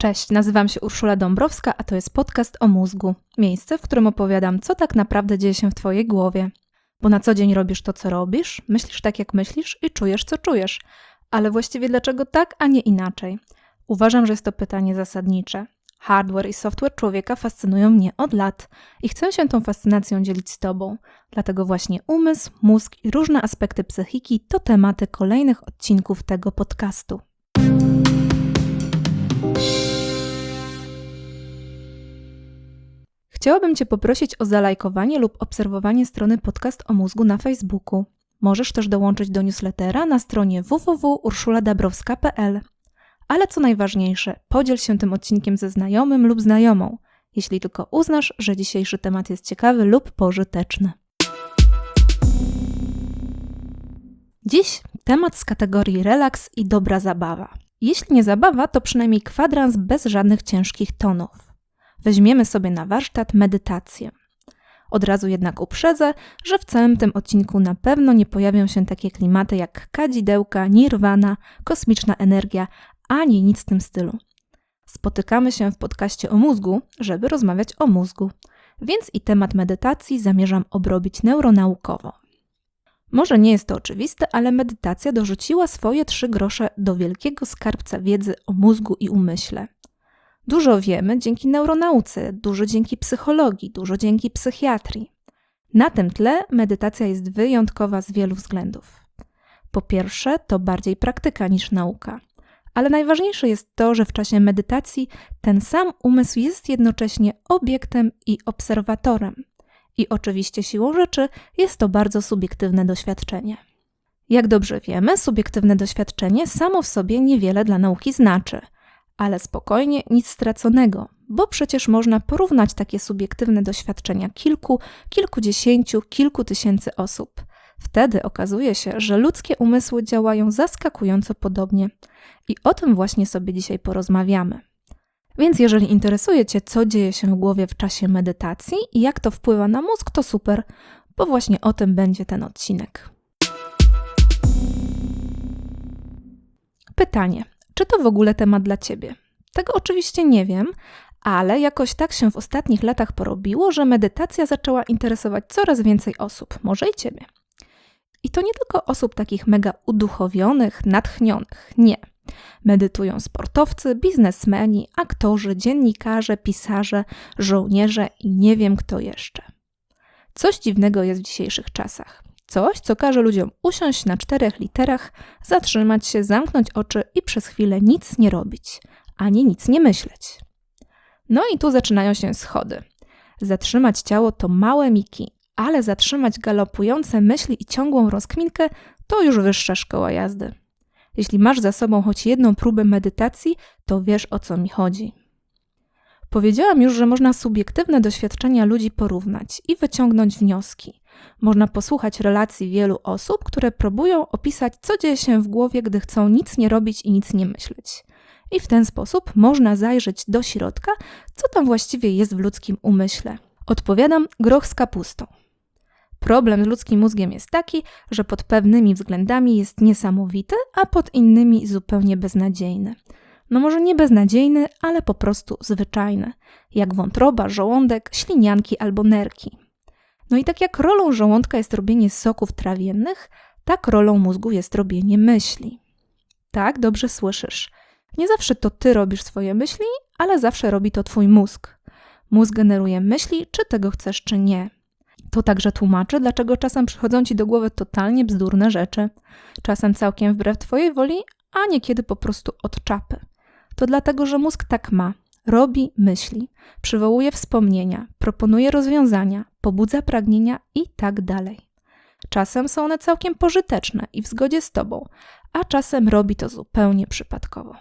Cześć, nazywam się Urszula Dąbrowska, a to jest podcast o mózgu. Miejsce, w którym opowiadam, co tak naprawdę dzieje się w Twojej głowie. Bo na co dzień robisz to, co robisz, myślisz tak, jak myślisz i czujesz, co czujesz. Ale właściwie dlaczego tak, a nie inaczej? Uważam, że jest to pytanie zasadnicze. Hardware i software człowieka fascynują mnie od lat i chcę się tą fascynacją dzielić z Tobą. Dlatego właśnie umysł, mózg i różne aspekty psychiki to tematy kolejnych odcinków tego podcastu. Chciałabym Cię poprosić o zalajkowanie lub obserwowanie strony Podcast o mózgu na Facebooku. Możesz też dołączyć do newslettera na stronie www.urszuladabrowska.pl. Ale co najważniejsze, podziel się tym odcinkiem ze znajomym lub znajomą, jeśli tylko uznasz, że dzisiejszy temat jest ciekawy lub pożyteczny. Dziś temat z kategorii relaks i dobra zabawa. Jeśli nie zabawa, to przynajmniej kwadrans bez żadnych ciężkich tonów. Weźmiemy sobie na warsztat medytację. Od razu jednak uprzedzę, że w całym tym odcinku na pewno nie pojawią się takie klimaty jak kadzidełka, nirwana, kosmiczna energia, ani nic w tym stylu. Spotykamy się w podcaście o mózgu, żeby rozmawiać o mózgu, więc i temat medytacji zamierzam obrobić neuronaukowo. Może nie jest to oczywiste, ale medytacja dorzuciła swoje 3 grosze do wielkiego skarbca wiedzy o mózgu i umyśle. Dużo wiemy dzięki neuronauce, dużo dzięki psychologii, dużo dzięki psychiatrii. Na tym tle medytacja jest wyjątkowa z wielu względów. Po pierwsze, to bardziej praktyka niż nauka. Ale najważniejsze jest to, że w czasie medytacji ten sam umysł jest jednocześnie obiektem i obserwatorem. I oczywiście siłą rzeczy jest to bardzo subiektywne doświadczenie. Jak dobrze wiemy, subiektywne doświadczenie samo w sobie niewiele dla nauki znaczy. Ale spokojnie, nic straconego, bo przecież można porównać takie subiektywne doświadczenia kilkudziesięciu, kilku tysięcy osób. Wtedy okazuje się, że ludzkie umysły działają zaskakująco podobnie. I o tym właśnie sobie dzisiaj porozmawiamy. Więc jeżeli interesuje Cię, co dzieje się w głowie w czasie medytacji i jak to wpływa na mózg, to super, bo właśnie o tym będzie ten odcinek. Pytanie. Czy to w ogóle temat dla Ciebie? Tego oczywiście nie wiem, ale jakoś tak się w ostatnich latach porobiło, że medytacja zaczęła interesować coraz więcej osób, może i Ciebie. I to nie tylko osób takich mega uduchowionych, natchnionych, nie. Medytują sportowcy, biznesmeni, aktorzy, dziennikarze, pisarze, żołnierze i nie wiem kto jeszcze. Coś dziwnego jest w dzisiejszych czasach. Coś, co każe ludziom usiąść na 4 literach, zatrzymać się, zamknąć oczy i przez chwilę nic nie robić, ani nic nie myśleć. No i tu zaczynają się schody. Zatrzymać ciało to małe miki, ale zatrzymać galopujące myśli i ciągłą rozkminkę to już wyższa szkoła jazdy. Jeśli masz za sobą choć jedną próbę medytacji, to wiesz, o co mi chodzi. Powiedziałam już, że można subiektywne doświadczenia ludzi porównać i wyciągnąć wnioski. Można posłuchać relacji wielu osób, które próbują opisać, co dzieje się w głowie, gdy chcą nic nie robić i nic nie myśleć. I w ten sposób można zajrzeć do środka, co tam właściwie jest w ludzkim umyśle. Odpowiadam, groch z kapustą. Problem z ludzkim mózgiem jest taki, że pod pewnymi względami jest niesamowity, a pod innymi zupełnie beznadziejny. No może nie beznadziejny, ale po prostu zwyczajny. Jak wątroba, żołądek, ślinianki albo nerki. No i tak jak rolą żołądka jest robienie soków trawiennych, tak rolą mózgu jest robienie myśli. Tak, dobrze słyszysz. Nie zawsze to ty robisz swoje myśli, ale zawsze robi to twój mózg. Mózg generuje myśli, czy tego chcesz, czy nie. To także tłumaczy, dlaczego czasem przychodzą ci do głowy totalnie bzdurne rzeczy. Czasem całkiem wbrew twojej woli, a niekiedy po prostu od czapy. To dlatego, że mózg tak ma. Robi myśli, przywołuje wspomnienia, proponuje rozwiązania, pobudza pragnienia i tak dalej. Czasem są one całkiem pożyteczne i w zgodzie z tobą, a czasem robi to zupełnie przypadkowo.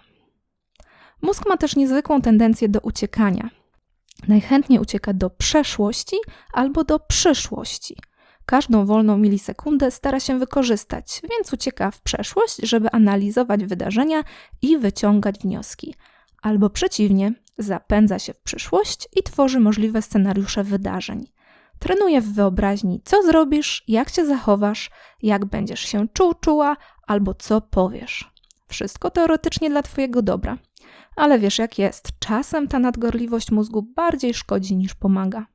Mózg ma też niezwykłą tendencję do uciekania. Najchętniej ucieka do przeszłości albo do przyszłości. Każdą wolną milisekundę stara się wykorzystać, więc ucieka w przeszłość, żeby analizować wydarzenia i wyciągać wnioski. Albo przeciwnie, zapędza się w przyszłość i tworzy możliwe scenariusze wydarzeń. Trenuje w wyobraźni, co zrobisz, jak się zachowasz, jak będziesz się czuła albo co powiesz. Wszystko teoretycznie dla twojego dobra. Ale wiesz jak jest, czasem ta nadgorliwość mózgu bardziej szkodzi niż pomaga.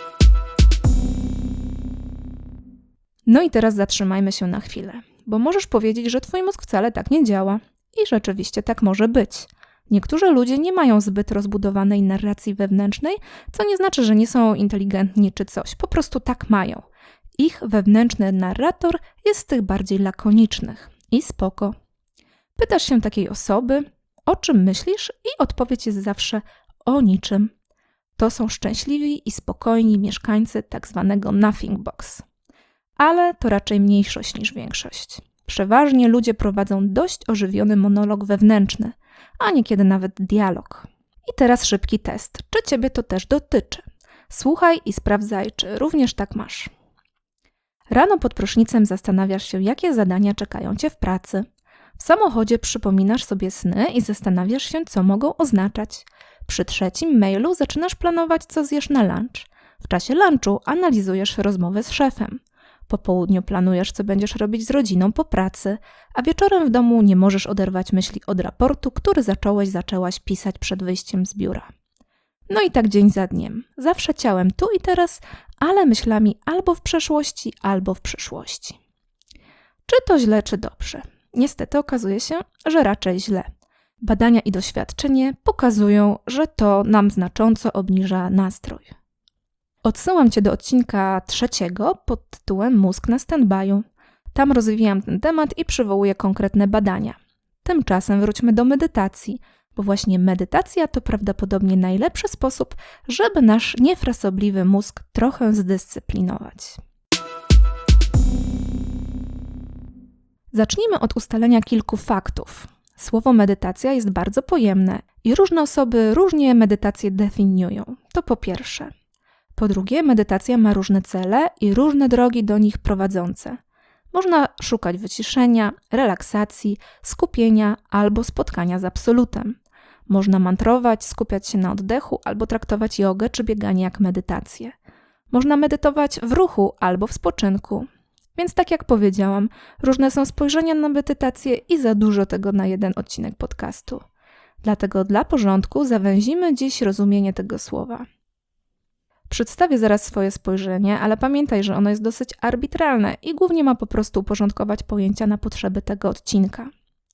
No i teraz zatrzymajmy się na chwilę, bo możesz powiedzieć, że twój mózg wcale tak nie działa. I rzeczywiście tak może być. Niektórzy ludzie nie mają zbyt rozbudowanej narracji wewnętrznej, co nie znaczy, że nie są inteligentni czy coś, po prostu tak mają. Ich wewnętrzny narrator jest z tych bardziej lakonicznych. I spoko. Pytasz się takiej osoby, o czym myślisz i odpowiedź jest zawsze o niczym. To są szczęśliwi i spokojni mieszkańcy tak zwanego nothing box. Ale to raczej mniejszość niż większość. Przeważnie ludzie prowadzą dość ożywiony monolog wewnętrzny, a niekiedy nawet dialog. I teraz szybki test. Czy ciebie to też dotyczy? Słuchaj i sprawdzaj, czy również tak masz. Rano pod prysznicem zastanawiasz się, jakie zadania czekają cię w pracy. W samochodzie przypominasz sobie sny i zastanawiasz się, co mogą oznaczać. Przy trzecim mailu zaczynasz planować, co zjesz na lunch. W czasie lunchu analizujesz rozmowę z szefem. Po południu planujesz, co będziesz robić z rodziną po pracy, a wieczorem w domu nie możesz oderwać myśli od raportu, który zaczęłaś pisać przed wyjściem z biura. No i tak dzień za dniem. Zawsze ciałem tu i teraz, ale myślami albo w przeszłości, albo w przyszłości. Czy to źle, czy dobrze? Niestety okazuje się, że raczej źle. Badania i doświadczenie pokazują, że to nam znacząco obniża nastrój. Odsyłam cię do odcinka 3 pod tytułem Mózg na stand-by'u. Tam rozwijam ten temat i przywołuję konkretne badania. Tymczasem wróćmy do medytacji, bo właśnie medytacja to prawdopodobnie najlepszy sposób, żeby nasz niefrasobliwy mózg trochę zdyscyplinować. Zacznijmy od ustalenia kilku faktów. Słowo medytacja jest bardzo pojemne i różne osoby różnie medytację definiują. To po pierwsze. Po drugie, medytacja ma różne cele i różne drogi do nich prowadzące. Można szukać wyciszenia, relaksacji, skupienia albo spotkania z absolutem. Można mantrować, skupiać się na oddechu albo traktować jogę czy bieganie jak medytację. Można medytować w ruchu albo w spoczynku. Więc tak jak powiedziałam, różne są spojrzenia na medytację i za dużo tego na jeden odcinek podcastu. Dlatego dla porządku zawęzimy dziś rozumienie tego słowa. Przedstawię zaraz swoje spojrzenie, ale pamiętaj, że ono jest dosyć arbitralne i głównie ma po prostu uporządkować pojęcia na potrzeby tego odcinka.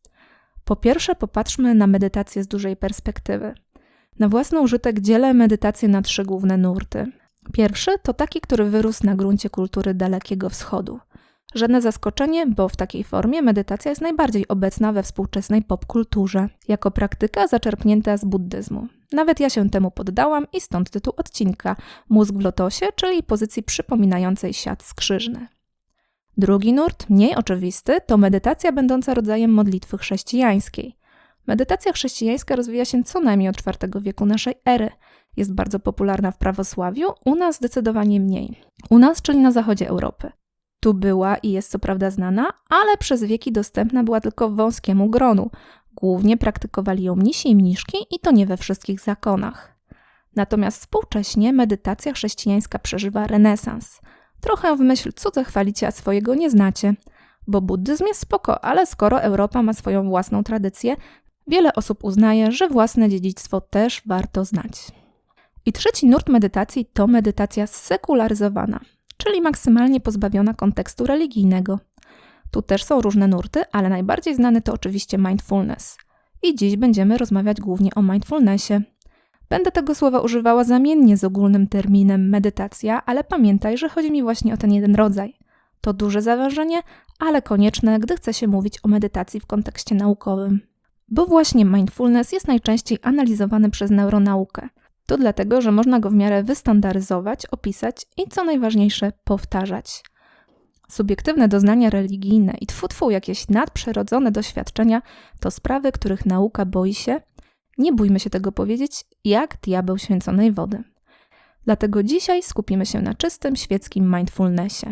Po pierwsze, popatrzmy na medytację z dużej perspektywy. Na własny użytek dzielę medytację na 3 główne nurty. Pierwszy to taki, który wyrósł na gruncie kultury Dalekiego Wschodu. Żadne zaskoczenie, bo w takiej formie medytacja jest najbardziej obecna we współczesnej popkulturze, jako praktyka zaczerpnięta z buddyzmu. Nawet ja się temu poddałam i stąd tytuł odcinka Mózg w lotosie, czyli pozycji przypominającej siat skrzyżny. Drugi nurt, mniej oczywisty, to medytacja będąca rodzajem modlitwy chrześcijańskiej. Medytacja chrześcijańska rozwija się co najmniej od IV wieku naszej ery. Jest bardzo popularna w prawosławiu, u nas zdecydowanie mniej. U nas, czyli na zachodzie Europy. Tu była i jest co prawda znana, ale przez wieki dostępna była tylko wąskiemu gronu. Głównie praktykowali ją mnisi i mniszki i to nie we wszystkich zakonach. Natomiast współcześnie medytacja chrześcijańska przeżywa renesans. Trochę w myśl cudze chwalicie, a swojego nie znacie. Bo buddyzm jest spoko, ale skoro Europa ma swoją własną tradycję, wiele osób uznaje, że własne dziedzictwo też warto znać. I trzeci nurt medytacji to medytacja sekularyzowana, czyli maksymalnie pozbawiona kontekstu religijnego. Tu też są różne nurty, ale najbardziej znany to oczywiście mindfulness. I dziś będziemy rozmawiać głównie o mindfulnessie. Będę tego słowa używała zamiennie z ogólnym terminem medytacja, ale pamiętaj, że chodzi mi właśnie o ten jeden rodzaj. To duże zawężenie, ale konieczne, gdy chce się mówić o medytacji w kontekście naukowym. Bo właśnie mindfulness jest najczęściej analizowany przez neuronaukę. To dlatego, że można go w miarę wystandaryzować, opisać i co najważniejsze powtarzać. Subiektywne doznania religijne i jakieś nadprzyrodzone doświadczenia to sprawy, których nauka boi się, nie bójmy się tego powiedzieć, jak diabeł święconej wody. Dlatego dzisiaj skupimy się na czystym świeckim mindfulnessie.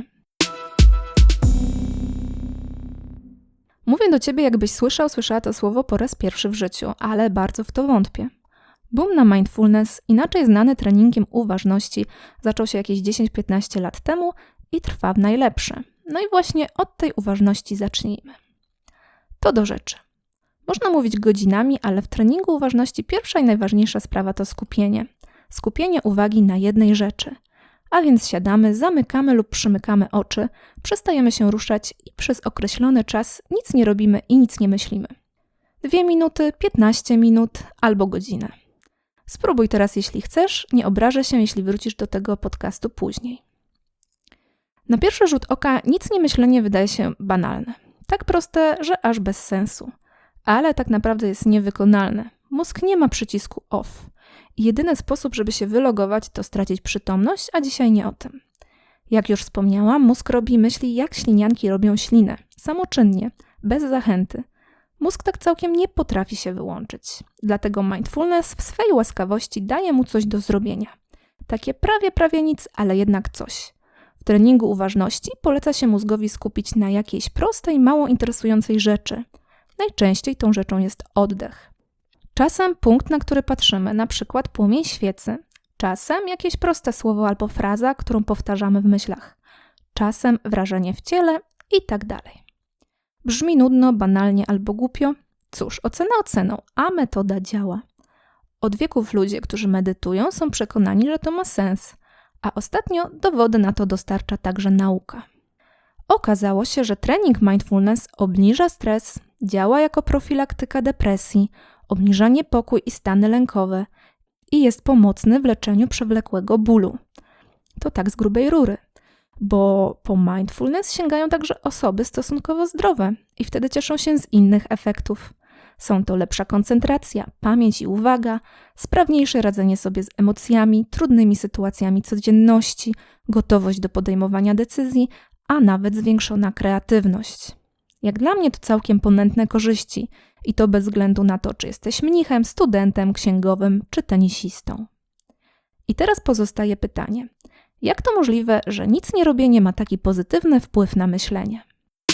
Mówię do ciebie, jakbyś słyszała to słowo po raz pierwszy w życiu, ale bardzo w to wątpię. Boom na mindfulness, inaczej znany treningiem uważności, zaczął się jakieś 10-15 lat temu i trwa w najlepsze. No i właśnie od tej uważności zacznijmy. To do rzeczy. Można mówić godzinami, ale w treningu uważności pierwsza i najważniejsza sprawa to skupienie. Skupienie uwagi na jednej rzeczy. A więc siadamy, zamykamy lub przymykamy oczy, przestajemy się ruszać i przez określony czas nic nie robimy i nic nie myślimy. 2 minuty, 15 minut albo godzinę. Spróbuj teraz, jeśli chcesz, nie obrażę się, jeśli wrócisz do tego podcastu później. Na pierwszy rzut oka nic nie myślenie wydaje się banalne. Tak proste, że aż bez sensu. Ale tak naprawdę jest niewykonalne. Mózg nie ma przycisku off. Jedyny sposób, żeby się wylogować, to stracić przytomność, a dzisiaj nie o tym. Jak już wspomniałam, mózg robi myśli jak ślinianki robią ślinę, samoczynnie, bez zachęty. Mózg tak całkiem nie potrafi się wyłączyć. Dlatego mindfulness w swej łaskawości daje mu coś do zrobienia. Takie prawie nic, ale jednak coś. W treningu uważności poleca się mózgowi skupić na jakiejś prostej, mało interesującej rzeczy. Najczęściej tą rzeczą jest oddech. Czasem punkt, na który patrzymy, na przykład płomień świecy. Czasem jakieś proste słowo albo fraza, którą powtarzamy w myślach. Czasem wrażenie w ciele i tak dalej. Brzmi nudno, banalnie albo głupio. Cóż, ocena oceną, a metoda działa. Od wieków ludzie, którzy medytują, są przekonani, że to ma sens, a ostatnio dowody na to dostarcza także nauka. Okazało się, że trening mindfulness obniża stres, działa jako profilaktyka depresji, obniża niepokój i stany lękowe i jest pomocny w leczeniu przewlekłego bólu. To tak z grubej rury, bo po mindfulness sięgają także osoby stosunkowo zdrowe i wtedy cieszą się z innych efektów. Są to lepsza koncentracja, pamięć i uwaga, sprawniejsze radzenie sobie z emocjami, trudnymi sytuacjami codzienności, gotowość do podejmowania decyzji, a nawet zwiększona kreatywność. Jak dla mnie to całkiem ponętne korzyści i to bez względu na to, czy jesteś mnichem, studentem, księgowym czy tenisistą. I teraz pozostaje pytanie, jak to możliwe, że nic nie robienie ma taki pozytywny wpływ na myślenie?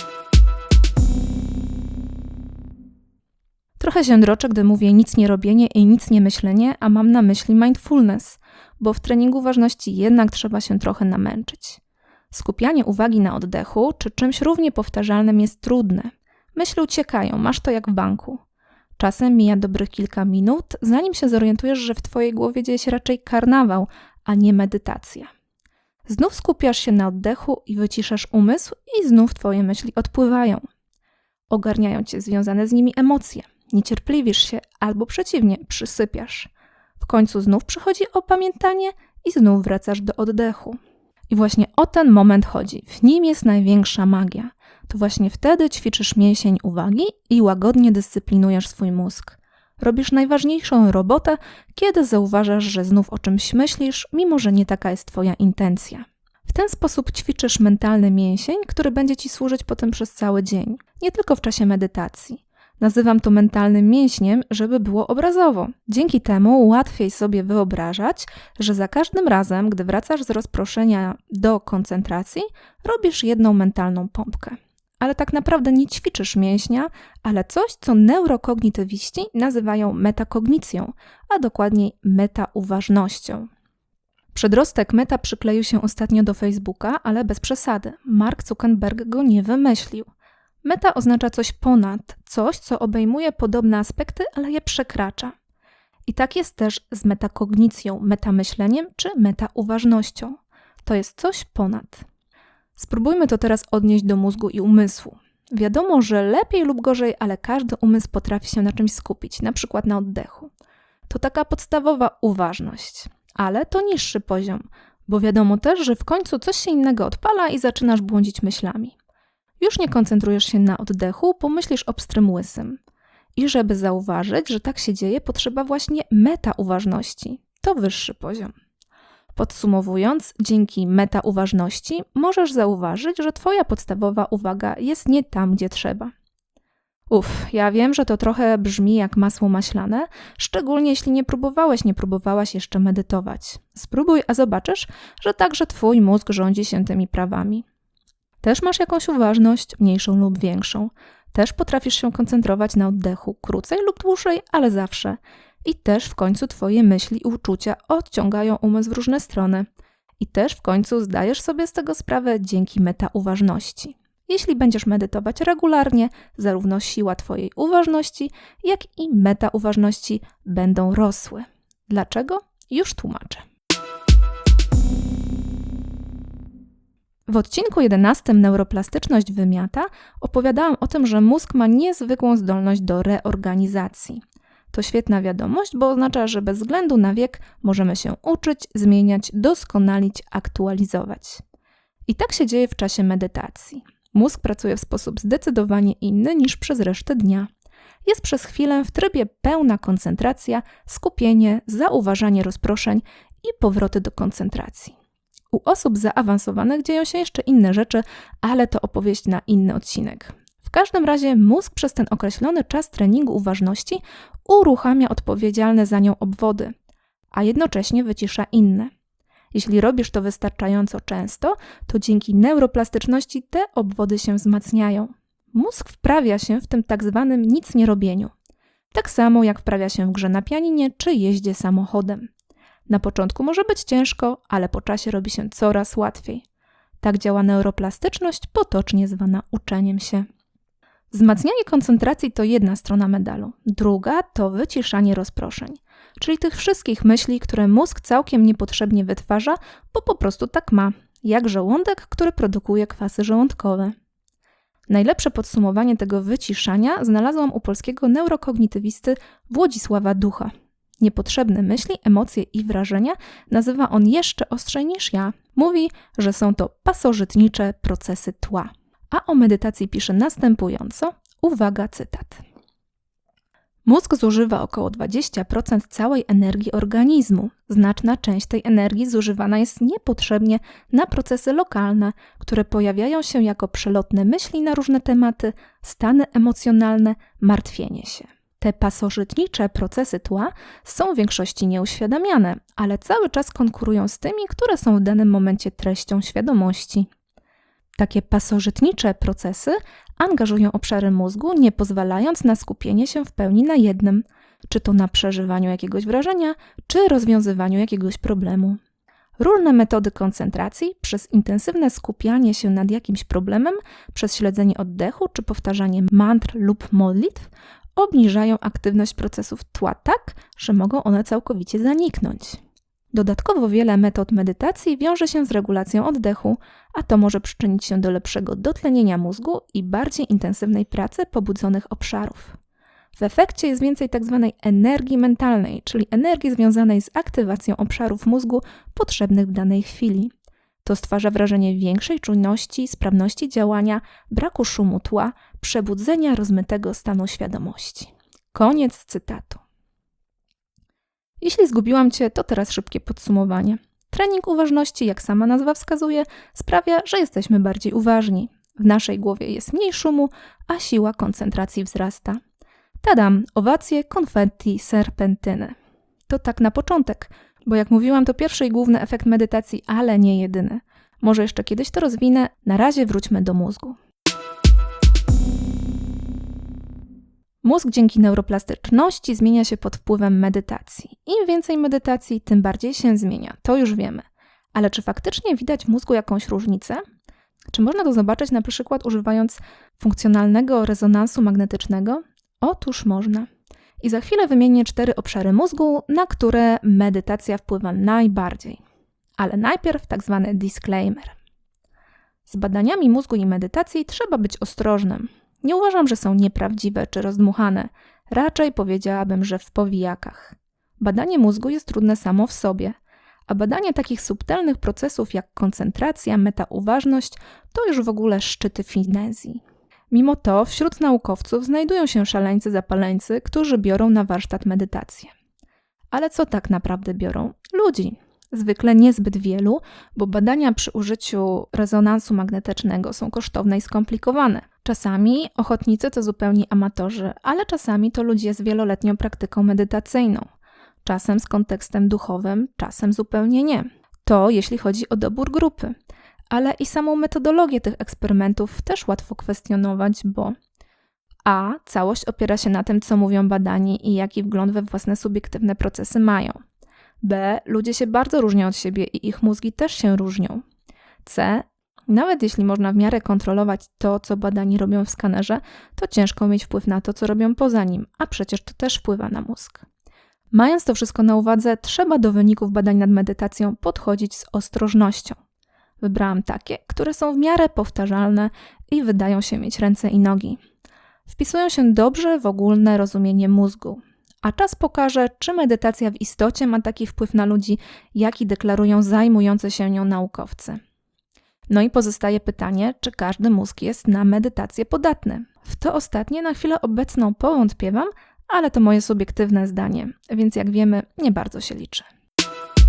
Trochę się droczę, gdy mówię nic nie robienie i nic nie myślenie, a mam na myśli mindfulness, bo w treningu ważności jednak trzeba się trochę namęczyć. Skupianie uwagi na oddechu czy czymś równie powtarzalnym jest trudne. Myśli uciekają, masz to jak w banku. Czasem mija dobrych kilka minut, zanim się zorientujesz, że w twojej głowie dzieje się raczej karnawał, a nie medytacja. Znów skupiasz się na oddechu i wyciszasz umysł i znów twoje myśli odpływają. Ogarniają cię związane z nimi emocje. Niecierpliwisz się albo przeciwnie, przysypiasz. W końcu znów przychodzi opamiętanie i znów wracasz do oddechu. I właśnie o ten moment chodzi. W nim jest największa magia. To właśnie wtedy ćwiczysz mięsień uwagi i łagodnie dyscyplinujesz swój mózg. Robisz najważniejszą robotę, kiedy zauważasz, że znów o czymś myślisz, mimo że nie taka jest twoja intencja. W ten sposób ćwiczysz mentalny mięsień, który będzie ci służyć potem przez cały dzień, nie tylko w czasie medytacji. Nazywam to mentalnym mięśniem, żeby było obrazowo. Dzięki temu łatwiej sobie wyobrażać, że za każdym razem, gdy wracasz z rozproszenia do koncentracji, robisz jedną mentalną pompkę. Ale tak naprawdę nie ćwiczysz mięśnia, ale coś, co neurokognitywiści nazywają metakognicją, a dokładniej metauważnością. Przedrostek meta przykleił się ostatnio do Facebooka, ale bez przesady. Mark Zuckerberg go nie wymyślił. Meta oznacza coś ponad, coś, co obejmuje podobne aspekty, ale je przekracza. I tak jest też z metakognicją, metamyśleniem czy metauważnością. To jest coś ponad. Spróbujmy to teraz odnieść do mózgu i umysłu. Wiadomo, że lepiej lub gorzej, ale każdy umysł potrafi się na czymś skupić, na przykład na oddechu. To taka podstawowa uważność, ale to niższy poziom, bo wiadomo też, że w końcu coś się innego odpala i zaczynasz błądzić myślami. Już nie koncentrujesz się na oddechu, pomyślisz o pstrym łysym. I żeby zauważyć, że tak się dzieje, potrzeba właśnie metauważności. To wyższy poziom. Podsumowując, dzięki metauważności możesz zauważyć, że twoja podstawowa uwaga jest nie tam, gdzie trzeba. Ja wiem, że to trochę brzmi jak masło maślane, szczególnie jeśli nie próbowałaś jeszcze medytować. Spróbuj, a zobaczysz, że także twój mózg rządzi się tymi prawami. Też masz jakąś uważność, mniejszą lub większą. Też potrafisz się koncentrować na oddechu, krócej lub dłużej, ale zawsze. I też w końcu twoje myśli i uczucia odciągają umysł w różne strony. I też w końcu zdajesz sobie z tego sprawę dzięki metauważności. Jeśli będziesz medytować regularnie, zarówno siła Twojej uważności, jak i metauważności będą rosły. Dlaczego? Już tłumaczę. W odcinku 11 Neuroplastyczność wymiata opowiadałam o tym, że mózg ma niezwykłą zdolność do reorganizacji. To świetna wiadomość, bo oznacza, że bez względu na wiek możemy się uczyć, zmieniać, doskonalić, aktualizować. I tak się dzieje w czasie medytacji. Mózg pracuje w sposób zdecydowanie inny niż przez resztę dnia. Jest przez chwilę w trybie pełna koncentracja, skupienie, zauważanie rozproszeń i powroty do koncentracji. U osób zaawansowanych dzieją się jeszcze inne rzeczy, ale to opowieść na inny odcinek. W każdym razie mózg przez ten określony czas treningu uważności uruchamia odpowiedzialne za nią obwody, a jednocześnie wycisza inne. Jeśli robisz to wystarczająco często, to dzięki neuroplastyczności te obwody się wzmacniają. Mózg wprawia się w tym tak zwanym nic nie robieniu. Tak samo jak wprawia się w grze na pianinie czy jeździe samochodem. Na początku może być ciężko, ale po czasie robi się coraz łatwiej. Tak działa neuroplastyczność, potocznie zwana uczeniem się. Wzmacnianie koncentracji to jedna strona medalu. Druga to wyciszanie rozproszeń, czyli tych wszystkich myśli, które mózg całkiem niepotrzebnie wytwarza, bo po prostu tak ma, jak żołądek, który produkuje kwasy żołądkowe. Najlepsze podsumowanie tego wyciszania znalazłam u polskiego neurokognitywisty Włodzisława Ducha. Niepotrzebne myśli, emocje i wrażenia nazywa on jeszcze ostrzej niż ja. Mówi, że są to pasożytnicze procesy tła. A o medytacji pisze następująco. Uwaga, cytat. Mózg zużywa około 20% całej energii organizmu. Znaczna część tej energii zużywana jest niepotrzebnie na procesy lokalne, które pojawiają się jako przelotne myśli na różne tematy, stany emocjonalne, martwienie się. Te pasożytnicze procesy tła są w większości nieuświadamiane, ale cały czas konkurują z tymi, które są w danym momencie treścią świadomości. Takie pasożytnicze procesy angażują obszary mózgu, nie pozwalając na skupienie się w pełni na jednym, czy to na przeżywaniu jakiegoś wrażenia, czy rozwiązywaniu jakiegoś problemu. Różne metody koncentracji, przez intensywne skupianie się nad jakimś problemem, przez śledzenie oddechu, czy powtarzanie mantr lub modlitw, obniżają aktywność procesów tła tak, że mogą one całkowicie zaniknąć. Dodatkowo wiele metod medytacji wiąże się z regulacją oddechu, a to może przyczynić się do lepszego dotlenienia mózgu i bardziej intensywnej pracy pobudzonych obszarów. W efekcie jest więcej tzw. energii mentalnej, czyli energii związanej z aktywacją obszarów mózgu potrzebnych w danej chwili. To stwarza wrażenie większej czujności, sprawności działania, braku szumu tła, przebudzenia rozmytego stanu świadomości. Koniec cytatu. Jeśli zgubiłam Cię, to teraz szybkie podsumowanie. Trening uważności, jak sama nazwa wskazuje, sprawia, że jesteśmy bardziej uważni. W naszej głowie jest mniej szumu, a siła koncentracji wzrasta. Tadam, owacje, konfetti, serpentyny. To tak na początek, bo jak mówiłam, to pierwszy i główny efekt medytacji, ale nie jedyny. Może jeszcze kiedyś to rozwinę, na razie wróćmy do mózgu. Mózg dzięki neuroplastyczności zmienia się pod wpływem medytacji. Im więcej medytacji, tym bardziej się zmienia. To już wiemy. Ale czy faktycznie widać w mózgu jakąś różnicę? Czy można to zobaczyć na przykład używając funkcjonalnego rezonansu magnetycznego? Otóż można. I za chwilę wymienię 4 obszary mózgu, na które medytacja wpływa najbardziej. Ale najpierw tak zwany disclaimer. Z badaniami mózgu i medytacji trzeba być ostrożnym. Nie uważam, że są nieprawdziwe czy rozdmuchane. Raczej powiedziałabym, że w powijakach. Badanie mózgu jest trudne samo w sobie, a badanie takich subtelnych procesów jak koncentracja, metauważność to już w ogóle szczyty finezji. Mimo to wśród naukowców znajdują się szaleńcy zapaleńcy, którzy biorą na warsztat medytację. Ale co tak naprawdę biorą? Ludzi. Zwykle niezbyt wielu, bo badania przy użyciu rezonansu magnetycznego są kosztowne i skomplikowane. Czasami ochotnicy to zupełni amatorzy, ale czasami to ludzie z wieloletnią praktyką medytacyjną. Czasem z kontekstem duchowym, czasem zupełnie nie. To jeśli chodzi o dobór grupy. Ale i samą metodologię tych eksperymentów też łatwo kwestionować, bo a. Całość opiera się na tym, co mówią badani i jaki wgląd we własne subiektywne procesy mają. B. Ludzie się bardzo różnią od siebie i ich mózgi też się różnią. C. Nawet jeśli można w miarę kontrolować to, co badani robią w skanerze, to ciężko mieć wpływ na to, co robią poza nim, a przecież to też wpływa na mózg. Mając to wszystko na uwadze, trzeba do wyników badań nad medytacją podchodzić z ostrożnością. Wybrałam takie, które są w miarę powtarzalne i wydają się mieć ręce i nogi. Wpisują się dobrze w ogólne rozumienie mózgu. A czas pokaże, czy medytacja w istocie ma taki wpływ na ludzi, jaki deklarują zajmujący się nią naukowcy. No i pozostaje pytanie, czy każdy mózg jest na medytację podatny. W to ostatnie na chwilę obecną powątpiewam, ale to moje subiektywne zdanie, więc jak wiemy, nie bardzo się liczy.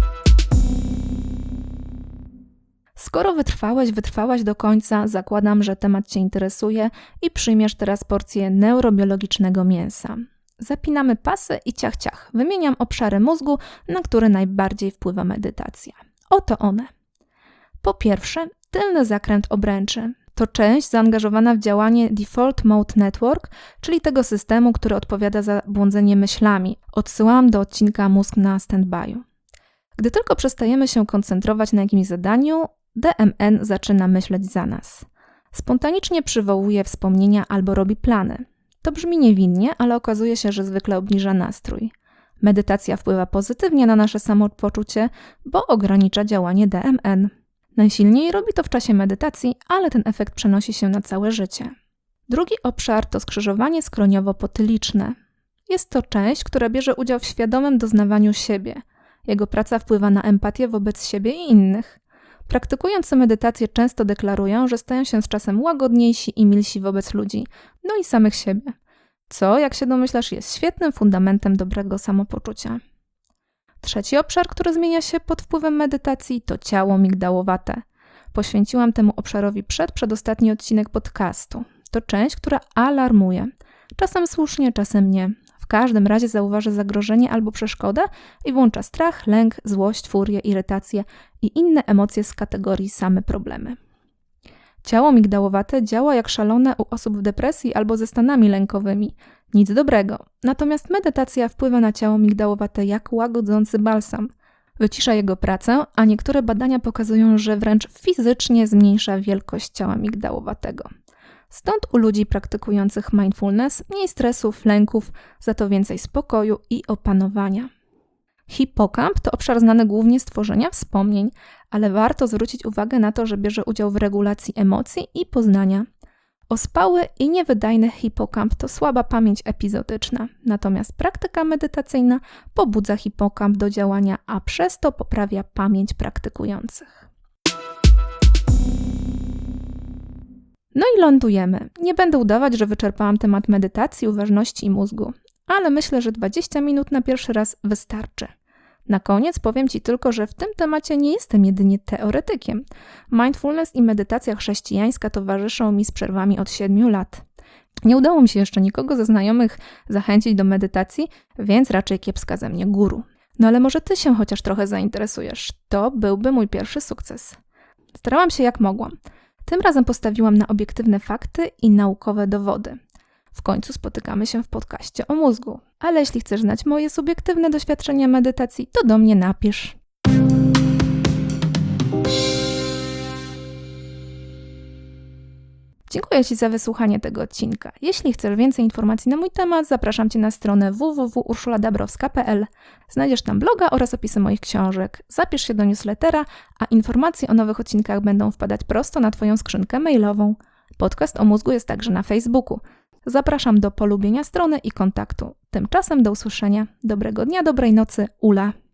Skoro wytrwałaś do końca, zakładam, że temat Cię interesuje i przyjmiesz teraz porcję neurobiologicznego mięsa. Zapinamy pasy i ciach. Wymieniam obszary mózgu, na które najbardziej wpływa medytacja. Oto one. Po pierwsze, tylny zakręt obręczy. To część zaangażowana w działanie Default Mode Network, czyli tego systemu, który odpowiada za błądzenie myślami. Odsyłam do odcinka Mózg na standby'u. Gdy tylko przestajemy się koncentrować na jakimś zadaniu, DMN zaczyna myśleć za nas. Spontanicznie przywołuje wspomnienia albo robi plany. To brzmi niewinnie, ale okazuje się, że zwykle obniża nastrój. Medytacja wpływa pozytywnie na nasze samopoczucie, bo ogranicza działanie DMN. Najsilniej robi to w czasie medytacji, ale ten efekt przenosi się na całe życie. Drugi obszar to skrzyżowanie skroniowo-potyliczne. Jest to część, która bierze udział w świadomym doznawaniu siebie. Jego praca wpływa na empatię wobec siebie i innych. Praktykujący medytację często deklarują, że stają się z czasem łagodniejsi i milsi wobec ludzi, no i samych siebie. Co, jak się domyślasz, jest świetnym fundamentem dobrego samopoczucia. Trzeci obszar, który zmienia się pod wpływem medytacji, to ciało migdałowate. Poświęciłam temu obszarowi przedostatni odcinek podcastu. To część, która alarmuje. Czasem słusznie, czasem nie. W każdym razie zauważy zagrożenie albo przeszkodę i włącza strach, lęk, złość, furię, irytację i inne emocje z kategorii same problemy. Ciało migdałowate działa jak szalone u osób w depresji albo ze stanami lękowymi. Nic dobrego. Natomiast medytacja wpływa na ciało migdałowate jak łagodzący balsam. Wycisza jego pracę, a niektóre badania pokazują, że wręcz fizycznie zmniejsza wielkość ciała migdałowatego. Stąd u ludzi praktykujących mindfulness mniej stresów, lęków, za to więcej spokoju i opanowania. Hipokamp to obszar znany głównie z tworzenia wspomnień, ale warto zwrócić uwagę na to, że bierze udział w regulacji emocji i poznania. Ospały i niewydajny hipokamp to słaba pamięć epizodyczna, natomiast praktyka medytacyjna pobudza hipokamp do działania, a przez to poprawia pamięć praktykujących. No i lądujemy. Nie będę udawać, że wyczerpałam temat medytacji, uważności i mózgu, ale myślę, że 20 minut na pierwszy raz wystarczy. Na koniec powiem Ci tylko, że w tym temacie nie jestem jedynie teoretykiem. Mindfulness i medytacja chrześcijańska towarzyszą mi z przerwami od 7 lat. Nie udało mi się jeszcze nikogo ze znajomych zachęcić do medytacji, więc raczej kiepska ze mnie guru. No ale może Ty się chociaż trochę zainteresujesz. To byłby mój pierwszy sukces. Starałam się jak mogłam. Tym razem postawiłam na obiektywne fakty i naukowe dowody. W końcu spotykamy się w podcaście o mózgu. Ale jeśli chcesz znać moje subiektywne doświadczenia medytacji, to do mnie napisz. Dziękuję Ci za wysłuchanie tego odcinka. Jeśli chcesz więcej informacji na mój temat, zapraszam Cię na stronę www.urszuladabrowska.pl. Znajdziesz tam bloga oraz opisy moich książek. Zapisz się do newslettera, a informacje o nowych odcinkach będą wpadać prosto na Twoją skrzynkę mailową. Podcast o mózgu jest także na Facebooku. Zapraszam do polubienia strony i kontaktu. Tymczasem do usłyszenia. Dobrego dnia, dobrej nocy. Ula.